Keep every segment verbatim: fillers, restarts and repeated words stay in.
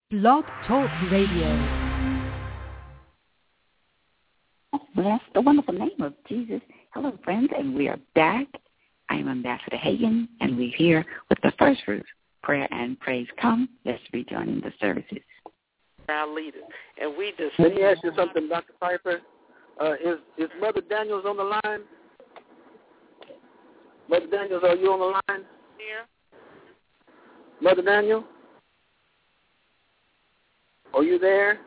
Blog Talk Radio. Bless the wonderful name of Jesus. Hello, friends, and we are back. I am Ambassador Hagan, and we're here with the first fruits, prayer and praise. Come, let's rejoin the services. Our leaders, and we just let me ask you something, Doctor Piper. Uh, is is Mother Daniels on the line? Mother Daniels, are you on the line? Here. Mother Daniel, are you there?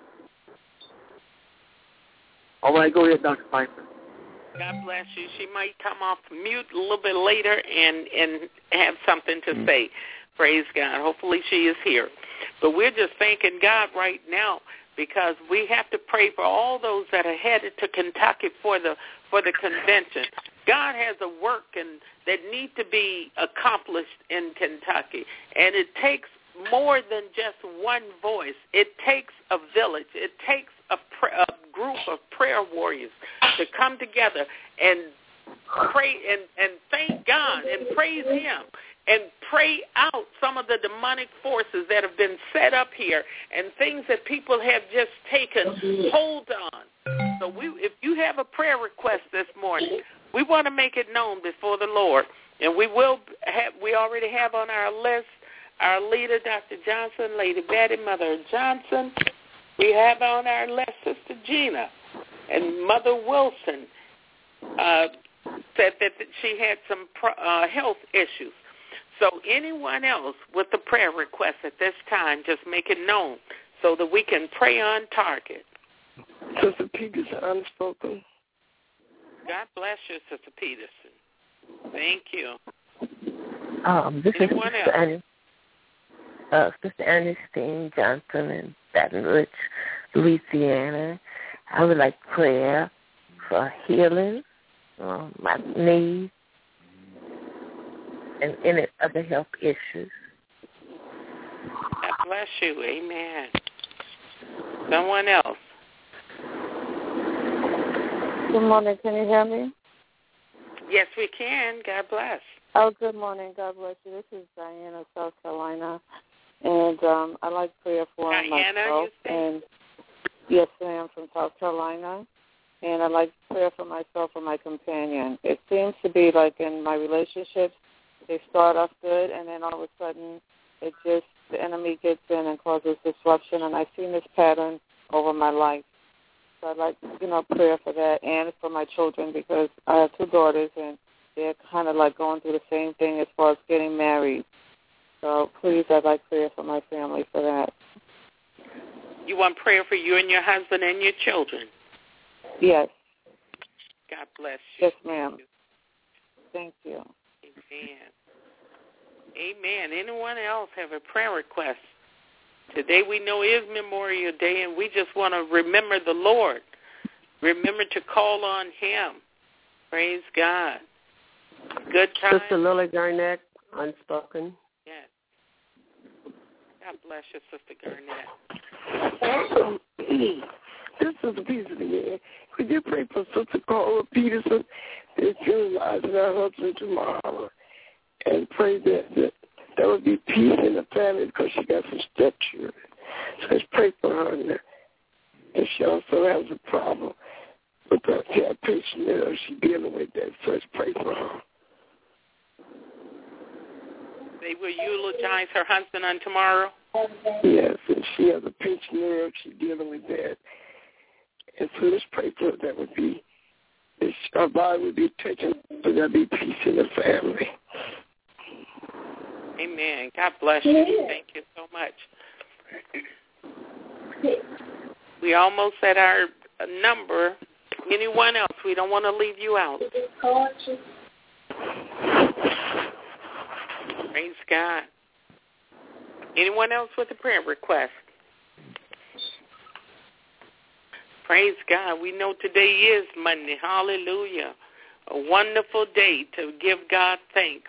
All right, go ahead, Doctor Piper. God bless you. She might come off mute a little bit later and, and have something to mm-hmm. say. Praise God. Hopefully she is here. But we're just thanking God right now because we have to pray for all those that are headed to Kentucky for the for the convention. God has a work and that need to be accomplished in Kentucky, and it takes more than just one voice. It takes a village. It takes a, pr- a group of prayer warriors to come together and pray and, and thank God and praise Him and pray out some of the demonic forces that have been set up here and things that people have just taken hold on. So we, if you have a prayer request this morning, we want to make it known before the Lord. And we will have, we already have on our list our leader, Doctor Johnson, Lady Betty, Mother Johnson. We have on our list Sister Gina and Mother Wilson uh, said that she had some uh, health issues. So anyone else with a prayer request at this time, just make it known so that we can pray on target. Sister Peterson, unspoken. God bless you, Sister Peterson. Thank you. Um, this anyone is Sister Annie. Uh, Sister Ernestine Johnson in Baton Rouge, Louisiana. I would like prayer for healing, uh, my knees, and any other health issues. God bless you. Amen. Someone else. Good morning. Can you hear me? Yes, we can. God bless. Oh, good morning. God bless you. This is Diana, South Carolina. And um, I'd like prayer for Diana, myself. And yes, ma'am, from South Carolina. And I'd like prayer for myself and my companion. It seems to be like in my relationships, they start off good, and then all of a sudden, it just the enemy gets in and causes disruption. And I've seen this pattern over my life. So I'd like, you know, prayer for that and for my children because I have two daughters, and they're kind of like going through the same thing as far as getting married. So please, I'd like prayer for my family for that. You want prayer for you and your husband and your children? Yes. God bless you. Yes, ma'am. Thank you. Amen. Amen. Anyone else have a prayer request? Today we know is Memorial Day, and we just want to remember the Lord. Remember to call on Him. Praise God. Good time. Sister Lily Garnett, unspoken. Yes. God bless you, Sister Garnett. This is a piece of the year. Could you pray for Sister Carla Peterson that funeralizing her husband tomorrow, and pray that, that there would be peace in the family because she got some stepchildren. So let's pray for her. And, and she also has a problem with her patient that she's dealing with that. So let's pray for her. They will eulogize her husband on tomorrow? Yes, and she has a pensioner. She's dealing with that. And so let's pray for her. That would be, her body would be taken, but there would be peace in the family. Amen. God bless you. Thank you so much. We almost at our number. Anyone else? We don't want to leave you out. Praise God. Anyone else with a prayer request? Praise God. We know today is Monday. Hallelujah. A wonderful day to give God thanks.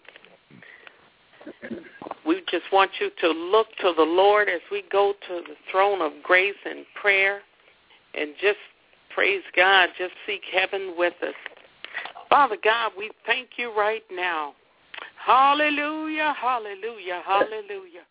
We just want you to look to the Lord as we go to the throne of grace and prayer and just praise God, just seek heaven with us. Father God, we thank you right now. Hallelujah, hallelujah, hallelujah.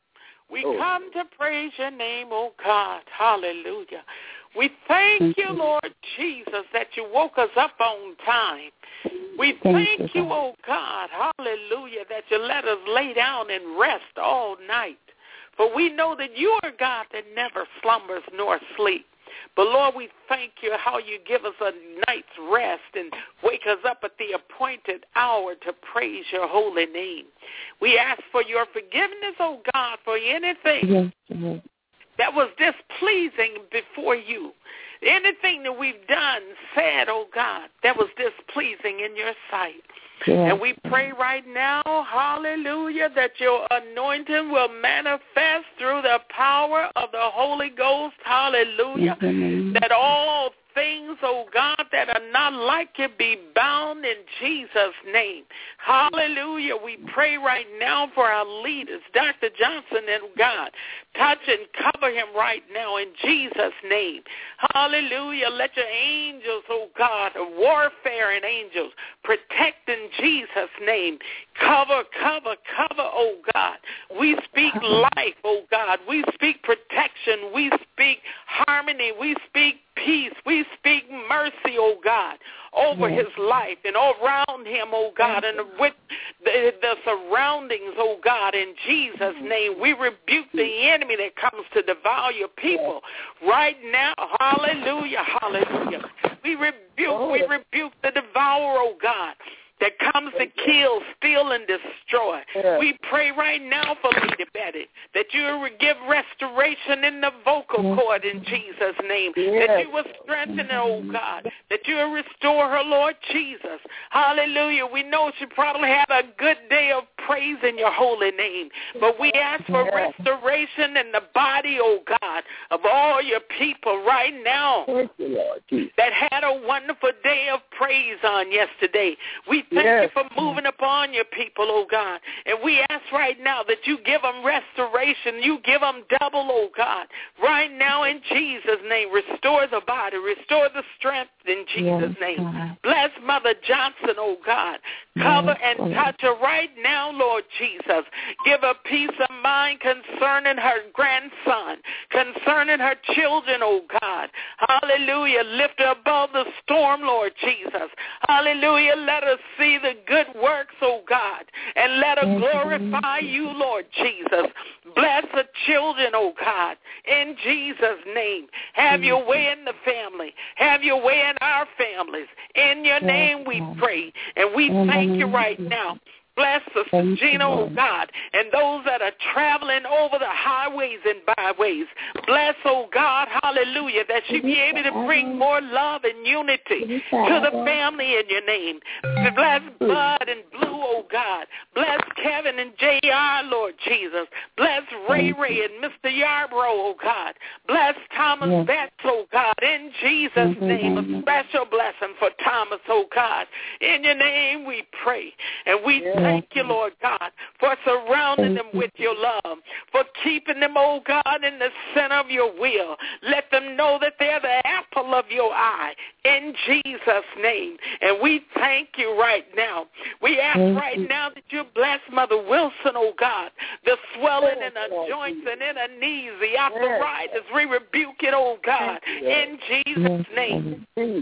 We oh. come to praise your name, oh God. Hallelujah. We thank you, Lord Jesus, that you woke us up on time. We thank you, oh God, hallelujah, that you let us lay down and rest all night. For we know that you are God that never slumbers nor sleeps. But, Lord, we thank you how you give us a night's rest and wake us up at the appointed hour to praise your holy name. We ask for your forgiveness, oh God, for anything yes. that was displeasing before you. Anything that we've done, said, oh God, that was displeasing in your sight. Yeah. And we pray right now, hallelujah, that your anointing will manifest through the power of the Holy Ghost, hallelujah, mm-hmm. that all things, oh God, that are not like you be bound in Jesus' name. Hallelujah. We pray right now for our leaders, Doctor Johnson and God. Touch and cover him right now in Jesus' name. Hallelujah. Let your angels, oh God, warfare and angels, protect in Jesus' name. Cover, cover, cover, oh God. We speak life, oh God. We speak protection. We speak harmony. We speak peace. We speak mercy, oh God, over yes. his life and around him, oh God, and with the, the surroundings, oh God, in Jesus' name. We rebuke the enemy that comes to devour your people right now. Hallelujah, hallelujah. We rebuke, we rebuke the devourer, oh God, that comes to kill, steal, and destroy. Yeah. We pray right now for Lady Betty, that you will give restoration in the vocal cord in Jesus' name, yeah. that you will strengthen her, oh God, that you will restore her, Lord Jesus. Hallelujah. We know she probably had a good day of praise in your holy name, but we ask for yeah. restoration in the body, oh God, of all your people right now Thank you, Lord Jesus. that had a wonderful day of praise on yesterday. We thank yes. you for moving upon your people, oh God. And we ask right now that you give them restoration. You give them double, oh God. Right now in Jesus' name, restore the body. Restore the strength in Jesus' yes, name. God. Bless Mother Johnson, oh God. Cover yes, and touch her right now, Lord Jesus. Give her peace of mind concerning her grandson, concerning her children, oh God. Hallelujah. Lift her above the storm, Lord Jesus. Hallelujah. Let her see the good works, oh God, and let her glorify you, Lord Jesus. Bless the children, oh God, in Jesus' name. Have your way in the family. Have your way in our families. In your name we pray, and we thank you right now. Bless Sister Gina, oh God, and those that are traveling over the highways and byways. Bless, oh God, hallelujah, that she be able to bring more love and unity to the family in your name. Bless Bud and Blue, oh God. Bless Kevin and J R, Lord Jesus. Bless Ray Ray and Mister Yarbrough, oh God. Bless Thomas Betts, oh God, in Jesus' name. A special blessing for Thomas, oh God. In your name we pray, and we thank you, Lord God, for surrounding them with your love, for keeping them, oh God, in the center of your will. Let them know that they're the apple of your eye, in Jesus' name. And we thank you right now. We ask right now that you bless Mother Wilson, oh God, the swelling in her joints and in her knees, the arthritis. We rebuke it, oh God, in Jesus' name.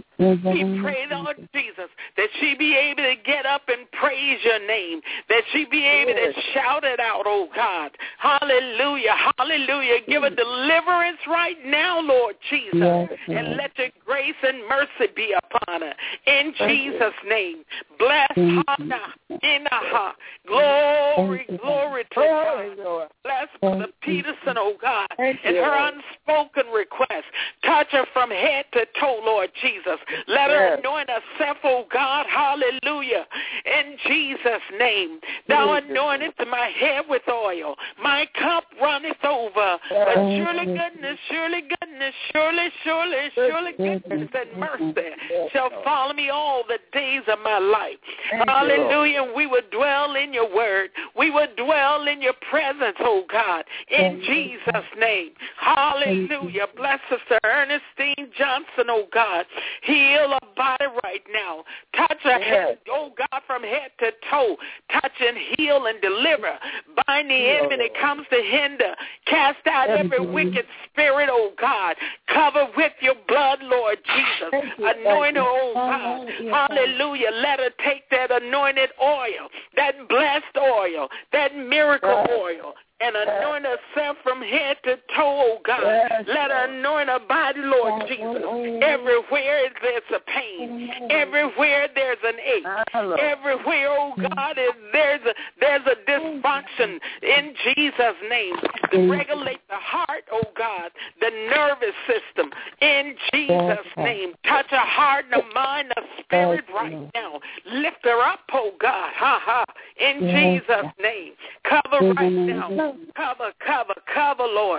We pray, Lord Jesus, that she be able to get up and praise your name, that she be able to shout it out, oh God. Hallelujah, hallelujah. Give her deliverance right now, Lord Jesus, and let your grace and mercy be upon her. In Jesus' name, bless Hannah, Inaha. Glory, glory to God. Bless Mother Peterson, oh God, and her unspoken request. Touch her from head to toe, Lord Jesus. Let her anoint herself, oh God. Hallelujah. In Jesus' name. Thou anointest my head with oil. My cup runneth over. But surely goodness, surely goodness, surely, surely, surely goodness and mercy shall follow me all the days of my life. Hallelujah. We will dwell in your word. We will dwell in your presence, oh God, in Jesus' name. Hallelujah. Bless Sister Ernestine Johnson, oh God. Heal her body right now. Touch her head, oh God, from head to toe. Touch and heal and deliver. Bind the enemy that comes to hinder. Cast out every wicked spirit, oh God. Cover with your blood, Lord Jesus. Anoint her, oh God. Hallelujah. Let her take that anointed oil, that blessed oil, that miracle oil, and anoint herself from head to toe, oh God. Yes, let her anoint her body, Lord Jesus. Everywhere there's a pain. Everywhere there's an ache. Everywhere, oh God, there's a, there's a dysfunction in Jesus' name. To regulate the heart, oh God, the nervous system in Jesus' name. Touch her heart and her mind, her spirit right now. Lift her up, oh God. Ha ha. In Jesus' name. Cover right now. Cover, cover, cover, Lord.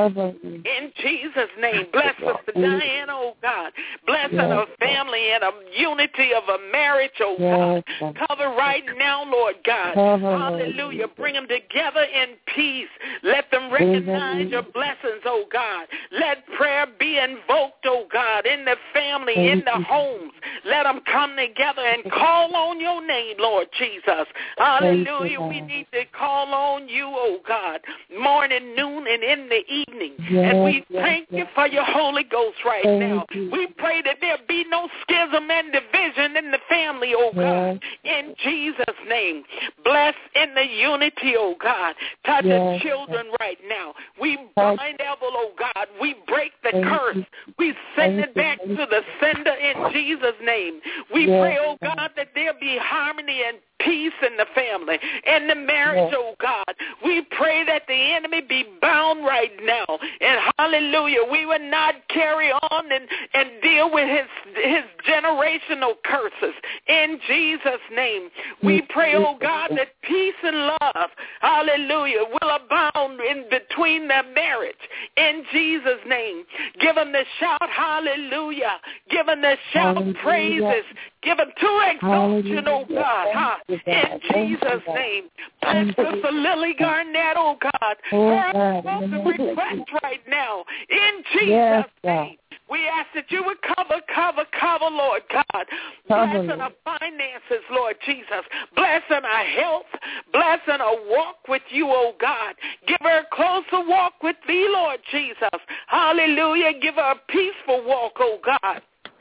In Jesus' name, bless Sister Diana, oh God. Bless yes. her family and a unity of a marriage, oh God. Yes. Cover right now, Lord God. Cover, hallelujah. Bring them together in peace. Let them recognize your blessings, oh God. Let prayer be invoked, oh God, in the family, in the homes. Let them come together and call on your name, Lord Jesus. Hallelujah. We need to call on you, oh God, morning, noon, and in the evening. Yes, and we thank yes, you for your Holy Ghost right thank now. You. We pray that there be no schism and division in the family, oh God. Yes. In Jesus' name. Bless in the unity, oh God. Touch yes. the children right now. We bind devil, oh God. We break the thank curse. You. We send thank it back you. to the sender in Jesus' name. We yes. pray, oh God, that there be harmony and peace in the family, in the marriage, yes. oh God. We pray that the enemy be bound right now. And hallelujah, we will not carry on and, and deal with his his generational curses. In Jesus' name, we pray, oh God, that peace and love, hallelujah, will abound in between their marriage. In Jesus' name, give them the shout, hallelujah. Give them the shout, hallelujah. praises. Give them to exaltation, oh God. Huh? In Jesus' name. Bless Sister Lily Garnett, oh God. Her spoken request right now. In Jesus' name. We ask that you would cover, cover, cover, Lord God. Blessing our finances, Lord Jesus. Blessing our health. Blessing our walk with you, oh God. Give her a closer walk with thee, Lord Jesus. Hallelujah. Give her a peaceful walk, oh God.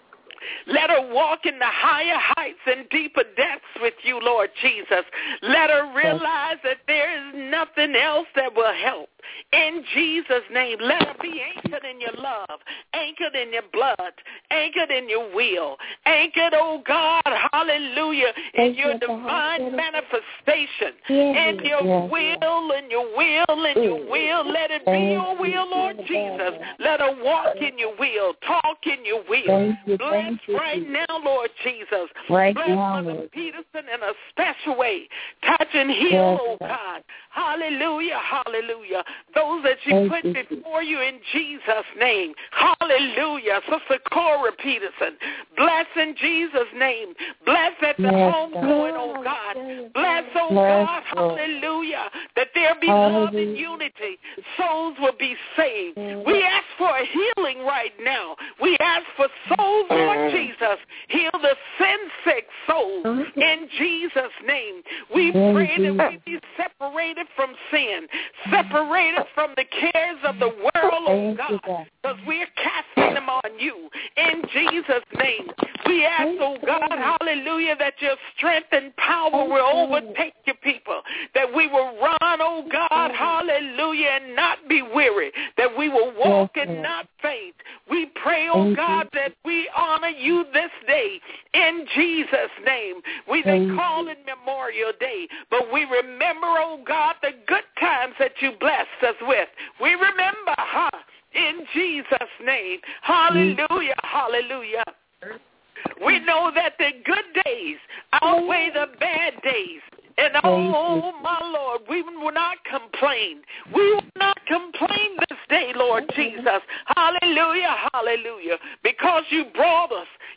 Let her walk in the higher heights and deeper depths with you, Lord Jesus. Let her realize that there is nothing else that will help. In Jesus' name, let her be anchored in your love, anchored in your blood, anchored in your will, anchored, oh God, hallelujah, in your divine manifestation, in your will, in your will, in your will. Let it be your will, Lord Jesus. Let her walk in your will, talk in your will. Bless right now, Lord Jesus. Bless Mother Peterson in a special way. Touch and heal, oh God. Hallelujah, hallelujah. Those that you put before you in Jesus' name. Hallelujah. Sister Cora Peterson. Bless in Jesus' name. Bless at the homegoing, oh God. Bless, oh God, hallelujah. That there be love and unity. Souls will be saved. We ask for a healing right now. We ask for souls, Lord Jesus. Heal the sin-sick souls in Jesus' name. We pray that we be separated from sin, separated from the cares of the world, oh God, because we are casting them on you in Jesus' name. We ask, oh God, hallelujah, that your strength and power will overtake your people, that we will run, oh God, hallelujah, and not be weary, that we will walk and not faint. We pray, oh God, that we honor you this day in Jesus' name. We may call it Memorial Day, but we remember, oh God, the good times that you blessed us with. We remember, huh, in Jesus' name. Hallelujah, hallelujah. We know that the good days outweigh the bad days. And oh, my Lord, we will not complain. We will not complain this day, Lord Jesus. Hallelujah, hallelujah. Because you brought us,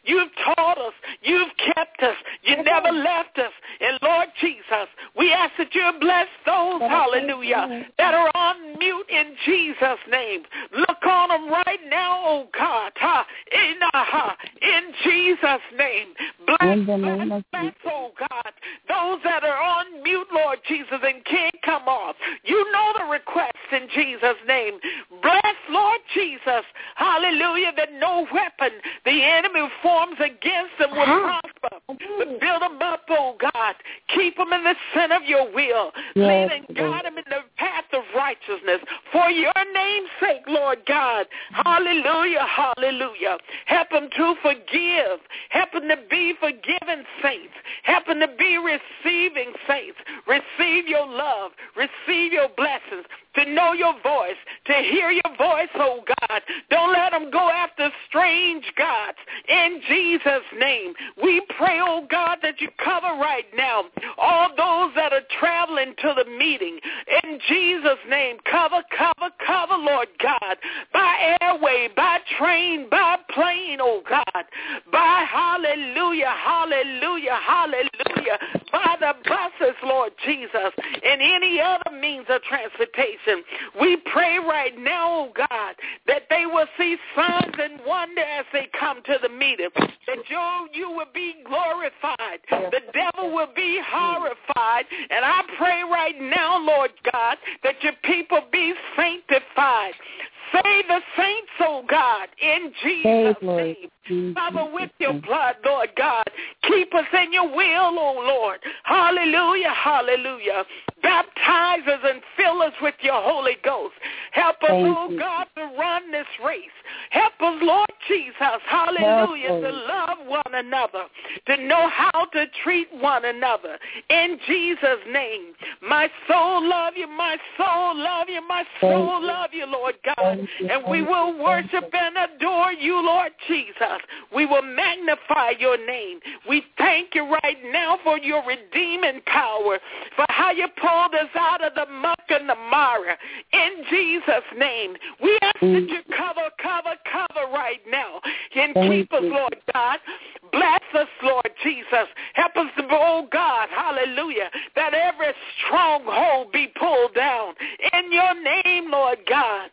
You've taught us. You've kept us. You never left us. And Lord Jesus, we ask that you bless those, hallelujah, that are on mute in Jesus' name. Look on them right now, oh God, ha, in, uh, in Jesus' name. Bless, bless, bless, oh God, those that are on mute, Lord Jesus, and can't come off. You know the request in Jesus' name. Bless, Lord Jesus, hallelujah, that no weapon the enemy forms against them will prosper. But build them up, oh God. Keep them in the center of your will. Lead and guide them in the path of righteousness. For your name's sake, Lord God. Hallelujah, hallelujah. Help them to forgive. Help them to be forgiven saints. Help them to be receiving saints. Receive your love. Receive your blessings. To know your voice, to hear your voice, oh God. Don't let them go after strange gods. In Jesus' name, we pray, oh God, that you cover right now all those that are traveling to the meeting. In Jesus' name, cover, cover, cover, Lord God, by airway, by train, by plane, oh God, by hallelujah, hallelujah, hallelujah, by the buses, Lord Jesus, and any other means of transportation. We pray right now, oh God, that they will see signs and wonder as they come to the meeting, that you, you will be glorified, the devil will be horrified, and I pray right now, Lord God, that your people be sanctified. Save the saints, oh God, in Jesus' name. Cover with your blood, Lord God. Keep us in your will, oh Lord. Hallelujah, hallelujah. Baptize us and fill us with your Holy Ghost. Help us, oh God, to run this race. Help us, Lord Jesus, hallelujah, to love one another, to know how to treat one another. In Jesus' name, my soul love you, my soul love you, my soul love you, Lord God. And we will worship and adore you, Lord Jesus. We will magnify your name. We thank you right now for your redeeming power, for how you pulled us out of the muck and the mire. In Jesus' name, we ask that you cover, cover, cover right now. And keep us, Lord God. Bless us, Lord Jesus. Help us, to, oh God, hallelujah, that every stronghold be pulled down. In your name, Lord God.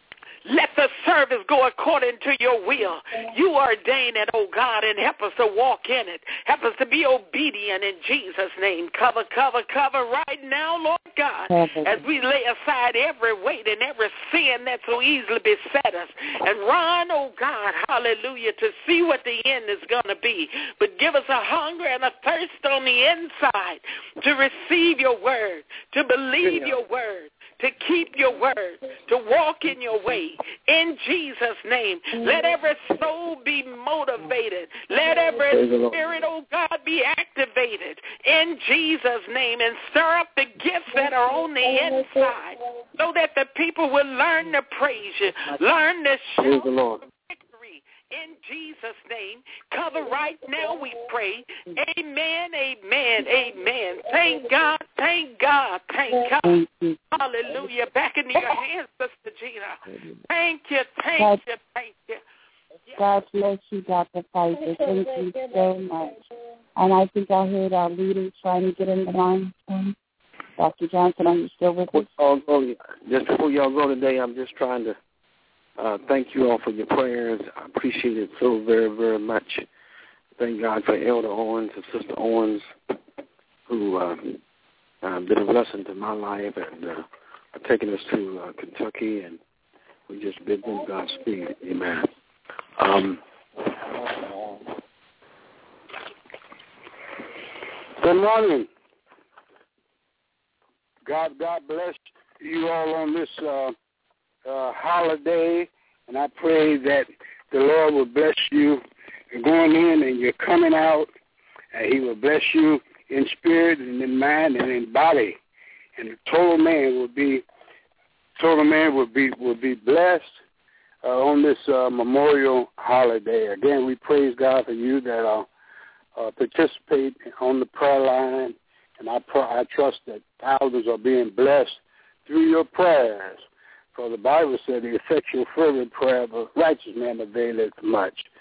Let the service go according to your will. You ordain it, oh God, and help us to walk in it. Help us to be obedient in Jesus' name. Cover, cover, cover right now, Lord God, as we lay aside every weight and every sin that so easily beset us. And run, oh God, hallelujah, to see what the end is going to be. But give us a hunger and a thirst on the inside to receive your word, to believe your word, to keep your word, to walk in your way. In Jesus' name, let every soul be motivated. Let every spirit, oh God, be activated. In Jesus' name, and stir up the gifts that are on the inside so that the people will learn to praise you, learn to shout victory. In Jesus' name, cover right now, we pray. Amen, amen, amen. Thank God, thank God, thank God. Hallelujah. Back into your hands, Sister Gina. Thank you, thank God, you, thank you. Yes. God bless you, Doctor Piper. Thank you so much. And I think I heard our leaders trying to get in the line. Doctor Johnson, are you still with us? Oh, oh, just before y'all go today, I'm just trying to Uh, thank you all for your prayers. I appreciate it so very, very much. Thank God for Elder Owens and Sister Owens, who uh, uh, been a blessing to my life and uh, are taking us to uh, Kentucky, and we just bid them Godspeed. Amen. Um, good morning. God, God bless you all on this Uh, Uh, holiday, and I pray that the Lord will bless you going in and you're coming out, and he will bless you in spirit and in mind and in body, and the total man will be total man will be will be blessed uh, on this uh, Memorial holiday. Again, we praise God for you that uh, uh, participate on the prayer line, and I, pr- I trust that thousands are being blessed through your prayers. For the Bible said the effectual fervent prayer of a righteous man availeth much.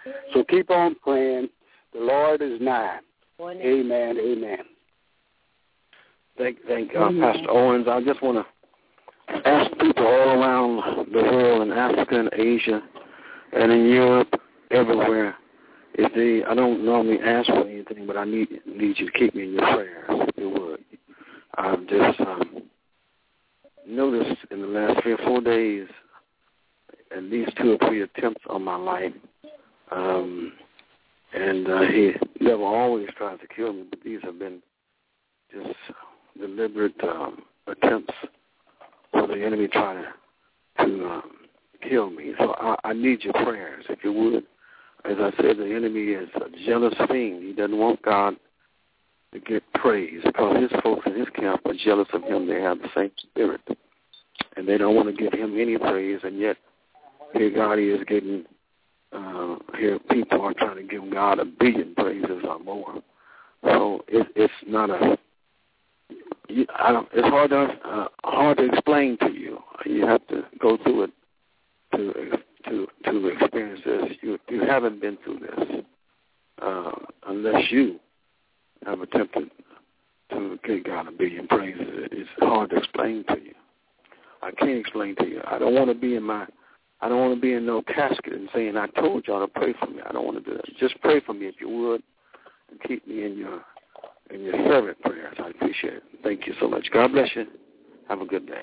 So keep on praying. The Lord is nigh. Amen, amen. Thank, thank uh, Pastor Owens. I just want to ask people all around the world, in Africa and Asia and in Europe, everywhere, if they, I don't normally ask for anything, but I need need you to keep me in your prayers, if you would. I've just um, noticed in the last three or four days at least two or three attempts on my life. Um, and uh, he never always tries to kill me, but these have been just deliberate um, attempts for the enemy trying to, to um, kill me. So I, I need your prayers, if you would. As I said, the enemy is a jealous fiend. He doesn't want God to get praise because his folks in his camp are jealous of him. They have the same spirit, and they don't want to give him any praise, and yet here God is getting, uh, here people are trying to give God a billion praises or more. So it, it's not a, you, I don't, it's hard to, uh, hard to explain to you. You have to go through it to to to experience this. You you haven't been through this uh, unless you have attempted to give God a billion praises. It's hard to explain to you. I can't explain to you. I don't want to be in my, I don't want to be in no casket and saying, I told y'all to pray for me. I don't want to do that. Just pray for me if you would, and keep me in your in your fervent prayers. I appreciate it. Thank you so much. God bless you. Have a good day.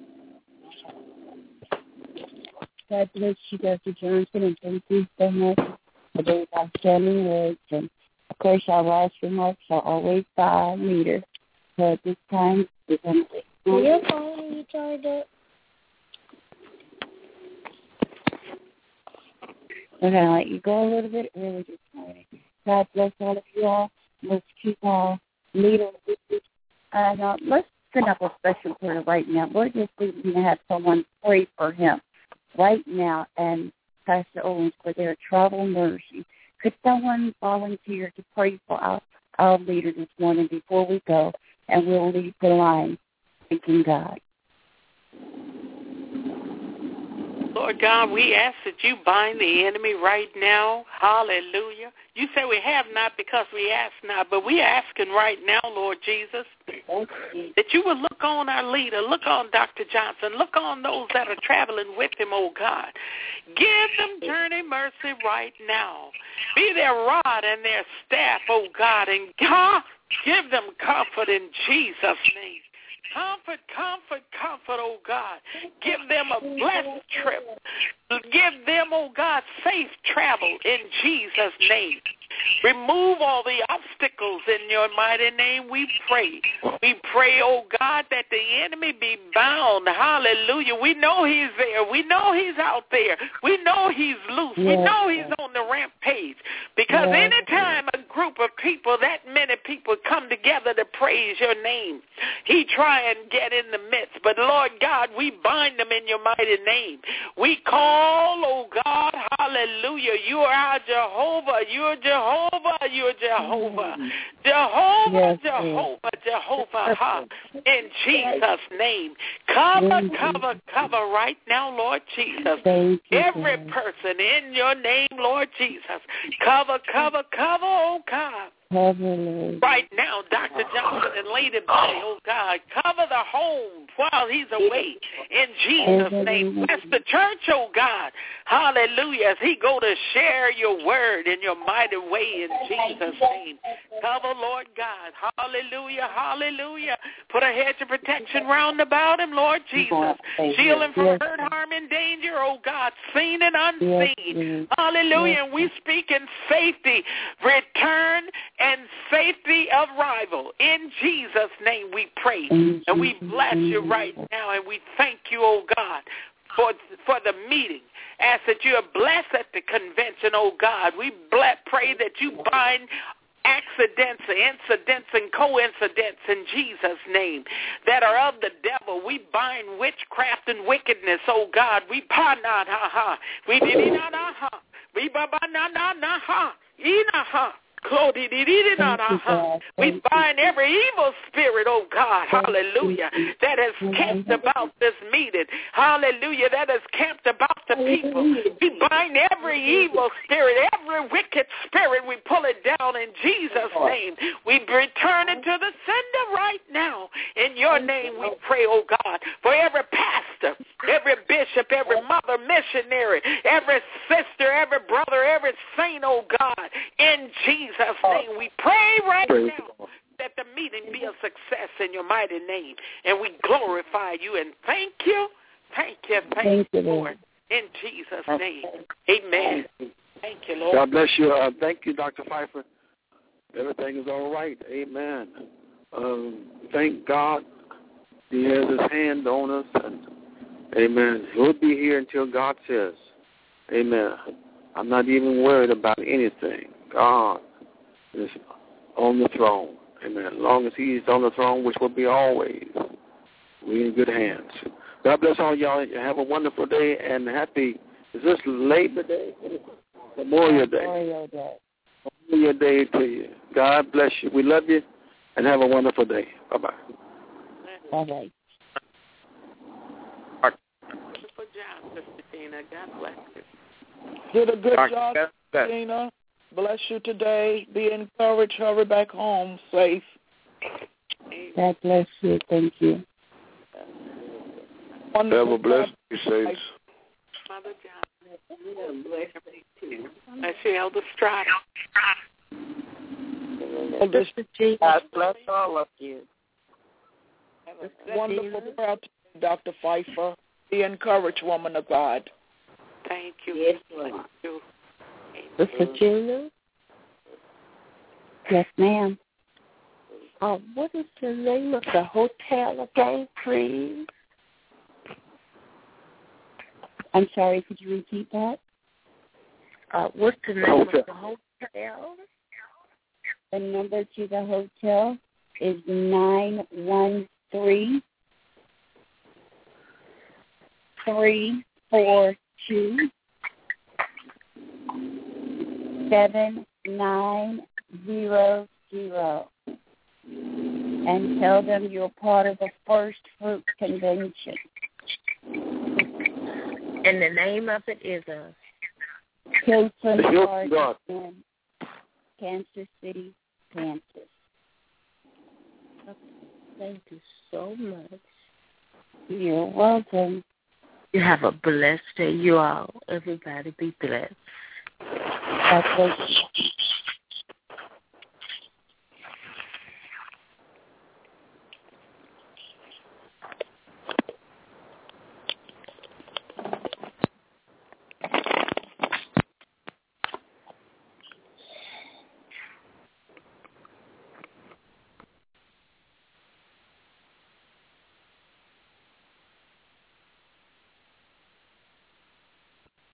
God bless you, Doctor Johnson, and thank you so much for those outstanding words. And, of course, our last remarks are always by our leader. So at this time, we're going to Your phone, you charged up. We're going to let you go a little bit early this morning. God bless all of you all. Let's keep our leader with us. And uh, let's send up a special prayer right now. We're just going to have someone pray for him right now, and Pastor Owens, for their travel mercy. Could someone volunteer to pray for our, our leader this morning before we go, and we'll leave the line thanking God. Lord God, we ask that you bind the enemy right now. Hallelujah. You say we have not because we ask not, but we are asking right now, Lord Jesus, that you will look on our leader, look on Doctor Johnson, look on those that are traveling with him, oh God. Give them journey mercy right now. Be their rod and their staff, oh God, and God, give them comfort in Jesus' name. Comfort, comfort, comfort, oh God. Give them a blessed trip. Give them, oh God, safe travel in Jesus' name. Remove all the obstacles in your mighty name, we pray. We pray, oh God, that the enemy be bound. Hallelujah. We know he's there. We know he's out there. We know he's loose. Yes. We know he's on the rampage. Because yes. anytime a group of people, that many people come together to praise your name, he try and get in the midst. But Lord God, we bind them in your mighty name. We call, oh God, hallelujah. You are our Jehovah. You are Jehovah. Jehovah, you're Jehovah. Jehovah, yes, Jehovah, yes. Jehovah, ha. In Jesus' name. Cover, cover, cover right now, Lord Jesus. You, Every God. person in your name, Lord Jesus. Cover, cover, cover, oh God. Right now, Doctor Johnson and Lady Betty, oh God, cover the home while he's away in Jesus' name. Bless the church, oh God. Hallelujah. As he go to share your word in your mighty way in Jesus' name. Cover, Lord God. Hallelujah. Hallelujah. Put a hedge of protection round about him, Lord Jesus. Shield him from hurt, harm, and danger, oh God, seen and unseen. Hallelujah. And we speak in safety, return, and safety of arrival. In Jesus' name we pray. And we bless you right now. And we thank you, oh God, for for the meeting. Ask that you are blessed at the convention, oh God. We bless, pray that you bind accidents, incidents, and coincidence in Jesus' name that are of the devil. We bind witchcraft and wickedness, oh God. We pa na ha ha. We did na na ha. We ba ba na na na ha. Ina ha. We bind every evil spirit, oh God, hallelujah, that has camped about this meeting, hallelujah, that has camped about the people. We bind every evil spirit, every every wicked spirit, we pull it down in Jesus' name. We return it to the sender right now. In your name we pray, oh God, for every pastor, every bishop, every mother missionary, every sister, every brother, every saint, oh God. In Jesus' name we pray right now that the meeting be a success in your mighty name. And we glorify you and thank you. Thank you. Thank, thank you, Lord. In Jesus' name. Amen. Thank you, Lord. God bless you. Uh, thank you, Doctor Pfeiffer. Everything is all right. Amen. Um, thank God he has his hand on us. And amen. He'll be here until God says. Amen. I'm not even worried about anything. God is on the throne. Amen. As long as he's on the throne, which will be always, we're in good hands. God bless all y'all. Have a wonderful day and happy, is this Labor Day? Memorial Day. Memorial Day. Memorial Day to you. God bless you. We love you and have a wonderful day. Bye-bye. Bye-bye. Wonderful job, Sister Gina. God bless you. Did a good job, Gina. Bless you today. Be encouraged. Hurry back home safe. God bless you. Thank you. Wonderful. Bless you, saints. Mother John. Bless you. Bless you, Elder Strada. God bless all of you. Have a wonderful prayer today, Doctor Pfeiffer. Be encouraged, woman of God. Thank you. Yes, Lord. Thank you. Sister Gina? Yes, ma'am. Uh, what is the name of the hotel again, please? I'm sorry, could you repeat that? Uh, what's the name hotel. of the hotel? The number to the hotel is nine one three, three four two, seven nine zero zero. And tell them you're part of the First Fruit Convention. And the name of it is a Hilton Garden in Kansas City, Kansas. Thank you so much. You're welcome. You have a blessed day. You all, everybody be blessed. God bless you.